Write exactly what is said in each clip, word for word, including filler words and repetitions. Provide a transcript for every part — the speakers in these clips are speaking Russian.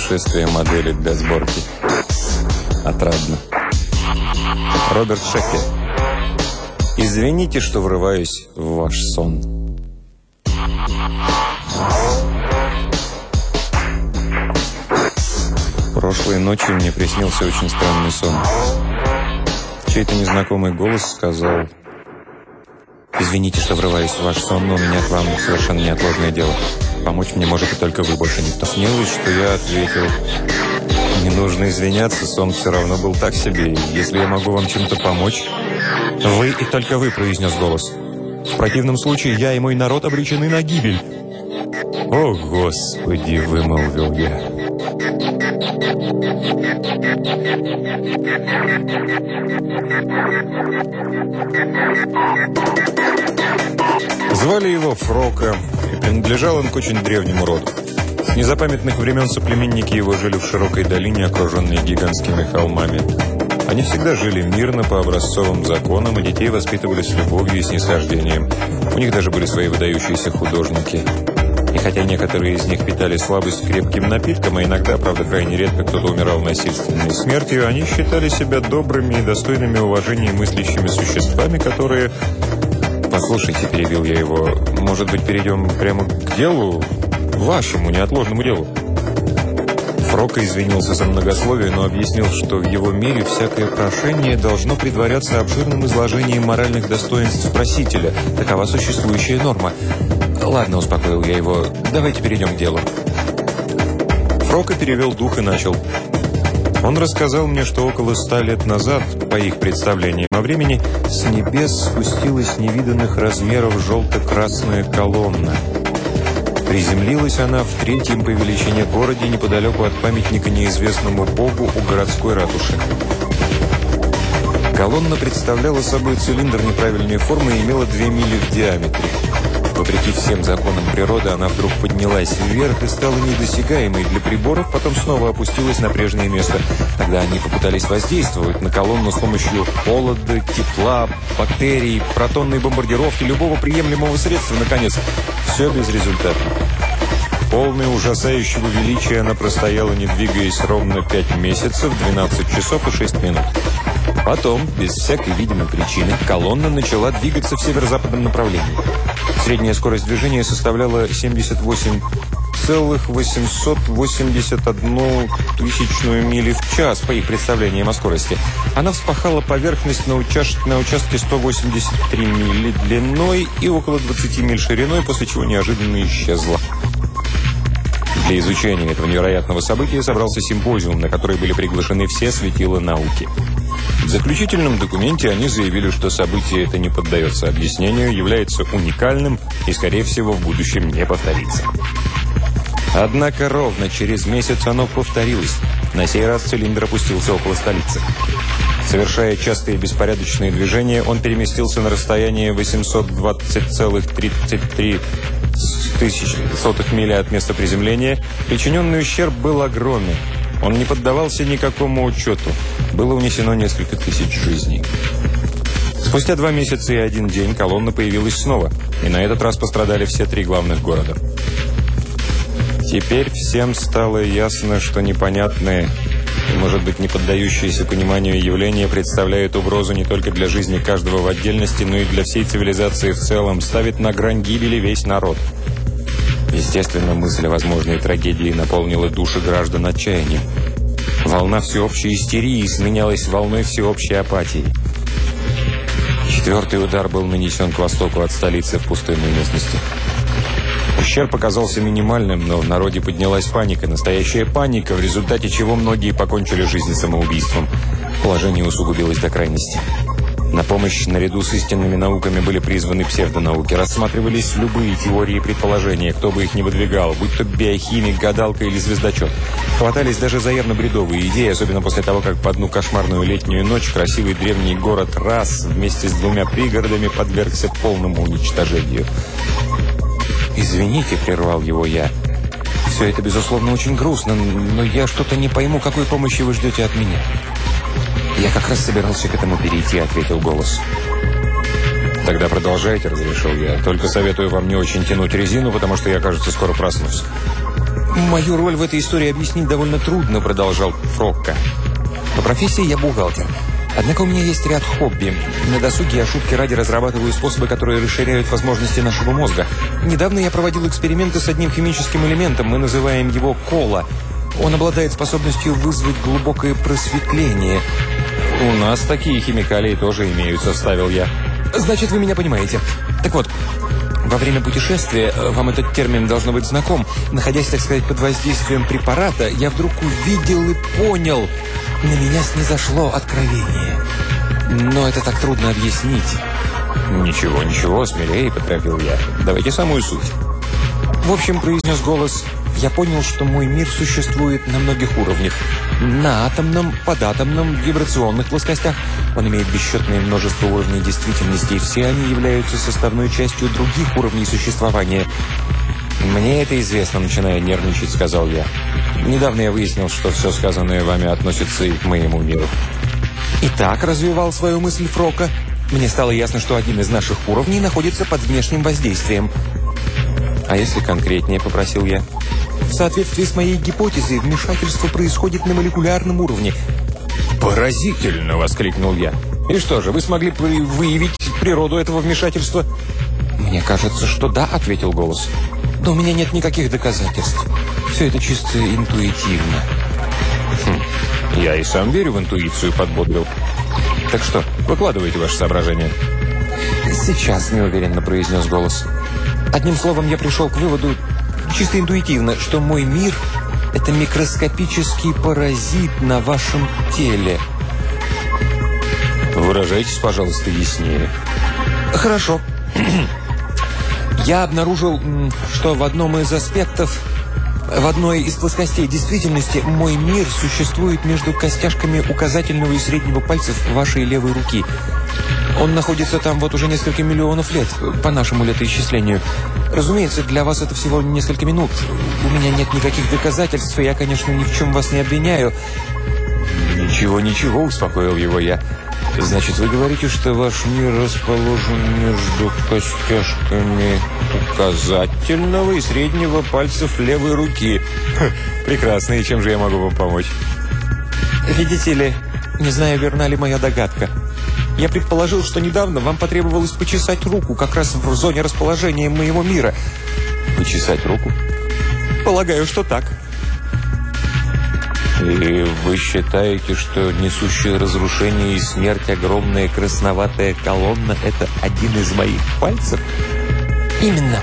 путешествие модели для сборки. Отрадно. Роберт Шекли. Извините, что врываюсь в ваш сон. Прошлой ночью мне приснился очень странный сон. Чей-то незнакомый голос сказал: «Извините, что врываюсь в ваш сон, но у меня к вам совершенно неотложное дело. Помочь мне можете только вы, больше никто». Снилось, что я ответил: «Не нужно извиняться, сон все равно был так себе. Если я могу вам чем-то помочь...» «Вы и только вы», — произнес голос. «В противном случае я и мой народ обречены на гибель». «О, Господи!» — вымолвил я. Звали его Фрока, и принадлежал он к очень древнему роду. С незапамятных времен соплеменники его жили в широкой долине, окруженной гигантскими холмами. Они всегда жили мирно, по образцовым законам, и детей воспитывали с любовью и снисхождением. У них даже были свои выдающиеся художники. И хотя некоторые из них питали слабость к крепким напиткам, а иногда, правда, крайне редко кто-то умирал насильственной смертью, они считали себя добрыми и достойными уважения мыслящими существами, которые... «Послушайте», — перебил я его, — «может быть, перейдем прямо к делу? Вашему неотложному делу?» Фрока извинился за многословие, но объяснил, что в его мире всякое прошение должно предваряться обширным изложением моральных достоинств просителя. Такова существующая норма. «Ладно», — успокоил я его, — «давайте перейдем к делу». Фрока перевел дух и начал. Он рассказал мне, что около ста лет назад, по их представлениям о времени, с небес спустилась невиданных размеров желто-красная колонна. Приземлилась она в третьем по величине городе неподалеку от памятника неизвестному богу у городской ратуши. Колонна представляла собой цилиндр неправильной формы и имела две мили в диаметре. Вопреки всем законам природы, она вдруг поднялась вверх и стала недосягаемой для приборов, потом снова опустилась на прежнее место. Тогда они попытались воздействовать на колонну с помощью холода, тепла, бактерий, протонной бомбардировки, любого приемлемого средства, наконец. Все безрезультатно. Полная ужасающего величия она простояла, не двигаясь, ровно пять месяцев, двенадцать часов и шесть минут. Потом, без всякой видимой причины, колонна начала двигаться в северо-западном направлении. Средняя скорость движения составляла семьдесят восемь целых восемьсот восемьдесят одну тысячную мили в час, по их представлениям о скорости. Она вспахала поверхность на, участ... на участке сто восемьдесят три мили длиной и около двадцати миль шириной, после чего неожиданно исчезла. Для изучения этого невероятного события собрался симпозиум, на который были приглашены все светила науки. В заключительном документе они заявили, что событие это не поддается объяснению, является уникальным и, скорее всего, в будущем не повторится. Однако ровно через месяц оно повторилось. На сей раз цилиндр опустился около столицы. Совершая частые беспорядочные движения, он переместился на расстояние восемьсот двадцать целых тридцать три сотых мили от места приземления. Причиненный ущерб был огромен. Он не поддавался никакому учету. Было унесено несколько тысяч жизней. Спустя два месяца и один день колонна появилась снова. И на этот раз пострадали все три главных города. Теперь всем стало ясно, что непонятные и, может быть, не поддающиеся пониманию явления представляют угрозу не только для жизни каждого в отдельности, но и для всей цивилизации в целом, ставит на грань гибели весь народ. Естественно, мысль о возможной трагедии наполнила души граждан отчаянием. Волна всеобщей истерии сменялась волной всеобщей апатии. Четвертый удар был нанесен к востоку от столицы в пустынной местности. Ущерб оказался минимальным, но в народе поднялась паника, настоящая паника, в результате чего многие покончили жизнь самоубийством. Положение усугубилось до крайности. На помощь наряду с истинными науками были призваны псевдонауки. Рассматривались любые теории и предположения, кто бы их ни выдвигал, будь то биохимик, гадалка или звездочет. Хватались даже за явно-бредовые идеи, особенно после того, как в одну кошмарную летнюю ночь красивый древний город Рас вместе с двумя пригородами подвергся полному уничтожению. «Извините», — прервал его я. «Все это, безусловно, очень грустно, но я что-то не пойму, какой помощи вы ждете от меня». «Я как раз собирался к этому перейти», — ответил голос. «Тогда продолжайте», — разрешил я. «Только советую вам не очень тянуть резину, потому что я, кажется, скоро проснусь». «Мою роль в этой истории объяснить довольно трудно», — продолжал Фрокко. «По профессии я бухгалтер. Однако у меня есть ряд хобби. На досуге я шутки ради разрабатываю способы, которые расширяют возможности нашего мозга. Недавно я проводил эксперименты с одним химическим элементом. Мы называем его кола. Он обладает способностью вызвать глубокое просветление». «У нас такие химикалии тоже имеются», — вставил я. «Значит, вы меня понимаете. Так вот, во время путешествия, вам этот термин должно быть знаком, находясь, так сказать, под воздействием препарата, я вдруг увидел и понял, на меня снизошло откровение. Но это так трудно объяснить». «Ничего, ничего, смелее», — поторопил я. «Давайте самую суть». «В общем, — произнес голос, — я понял, что мой мир существует на многих уровнях. На атомном, податомном, вибрационных плоскостях. Он имеет бесчетное множество уровней действительности, и все они являются составной частью других уровней существования». «Мне это известно», — начиная нервничать, сказал я. «Недавно я выяснил, что все сказанное вами относится и к моему миру». «Итак», — развивал свою мысль Фрокко, — «мне стало ясно, что один из наших уровней находится под внешним воздействием». «А если конкретнее?» — попросил я. «В соответствии с моей гипотезой, вмешательство происходит на молекулярном уровне». «Поразительно!» — воскликнул я. «И что же, вы смогли выявить природу этого вмешательства?» «Мне кажется, что да», — ответил голос. «Но у меня нет никаких доказательств. Все это чисто интуитивно». «Хм, я и сам верю в интуицию», — подбодрил. «Так что, выкладывайте ваши соображения». «Сейчас», — неуверенно произнес голос. «Одним словом, я пришел к выводу, чисто интуитивно, что мой мир – это микроскопический паразит на вашем теле». «Выражайтесь, пожалуйста, яснее». «Хорошо. Я обнаружил, что в одном из аспектов, в одной из плоскостей действительности, мой мир существует между костяшками указательного и среднего пальцев вашей левой руки. Он находится там вот уже несколько миллионов лет, по нашему летоисчислению. Разумеется, для вас это всего несколько минут. У меня нет никаких доказательств, и я, конечно, ни в чем вас не обвиняю». «Ничего, ничего», — успокоил его я. «Значит, вы говорите, что ваш мир расположен между костяшками указательного и среднего пальцев левой руки. Ха, прекрасно, и чем же я могу вам помочь?» «Видите ли, не знаю, верна ли моя догадка. Я предположил, что недавно вам потребовалось почесать руку, как раз в зоне расположения моего мира». «Почесать руку?» «Полагаю, что так». «И вы считаете, что несущая разрушение и смерть огромная красноватая колонна – это один из моих пальцев?» «Именно».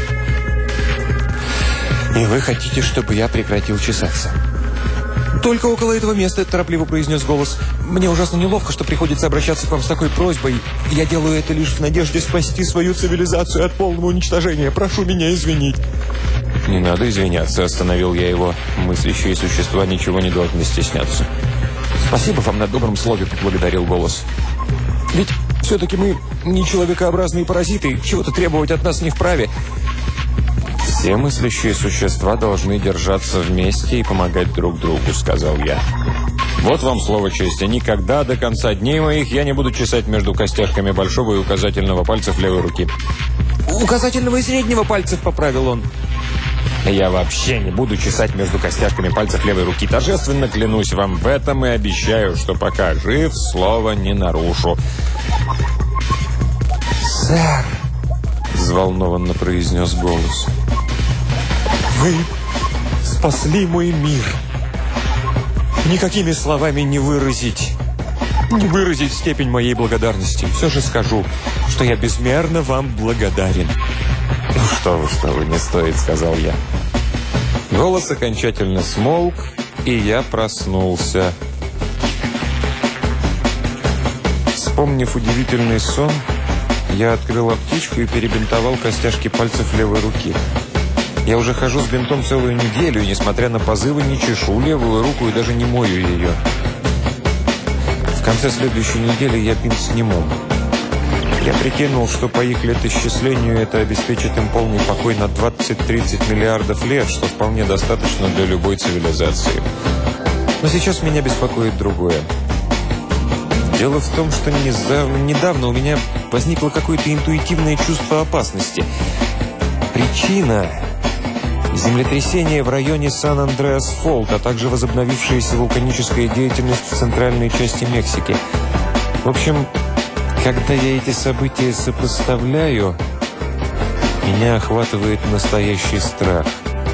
«И вы хотите, чтобы я прекратил чесаться?» «Только около этого места», – торопливо произнес голос. «Мне ужасно неловко, что приходится обращаться к вам с такой просьбой. Я делаю это лишь в надежде спасти свою цивилизацию от полного уничтожения. Прошу меня извинить». «Не надо извиняться», – остановил я его. «Мыслящие существа ничего не должны стесняться». «Спасибо вам на добром слове», – поблагодарил голос. «Ведь все-таки мы не человекообразные паразиты, чего-то требовать от нас не вправе». «Все мыслящие существа должны держаться вместе и помогать друг другу», — сказал я. «Вот вам слово чести. Никогда до конца дней моих я не буду чесать между костяшками большого и указательного пальцев левой руки». «Указательного и среднего пальцев», — поправил он. «Я вообще не буду чесать между костяшками пальцев левой руки. Торжественно клянусь вам в этом и обещаю, что пока жив, слова не нарушу». «Сэр», — взволнованно произнес голос, — «вы спасли мой мир. Никакими словами не выразить, не выразить степень моей благодарности. Все же скажу, что я безмерно вам благодарен». «Ну что вы, что вы, не стоит», — сказал я. Голос окончательно смолк, и я проснулся. Вспомнив удивительный сон, я открыл аптечку и перебинтовал костяшки пальцев левой руки. Я уже хожу с бинтом целую неделю, и, несмотря на позывы, не чешу левую руку и даже не мою ее. В конце следующей недели я бинт сниму. Я прикинул, что по их летоисчислению это обеспечит им полный покой на двадцать-тридцать миллиардов лет, что вполне достаточно для любой цивилизации. Но сейчас меня беспокоит другое. Дело в том, что недавно у меня возникло какое-то интуитивное чувство опасности. Причина землетрясение в районе Сан-Андреас-Фолт, а также возобновившаяся вулканическая деятельность в центральной части Мексики. В общем, когда я эти события сопоставляю, меня охватывает настоящий страх.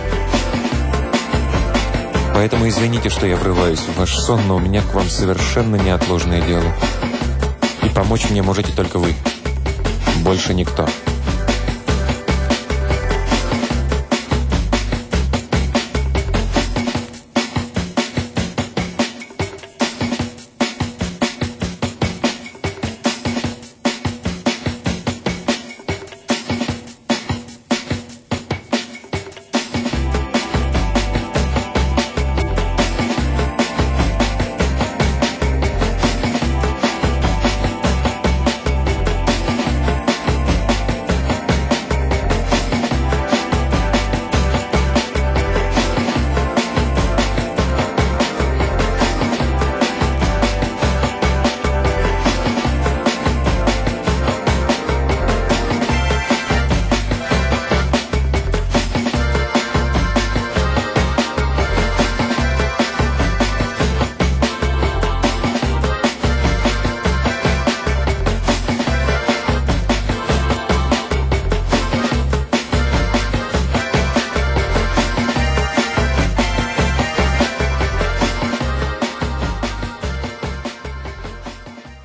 Поэтому извините, что я врываюсь в ваш сон, но у меня к вам совершенно неотложное дело. И помочь мне можете только вы. Больше никто.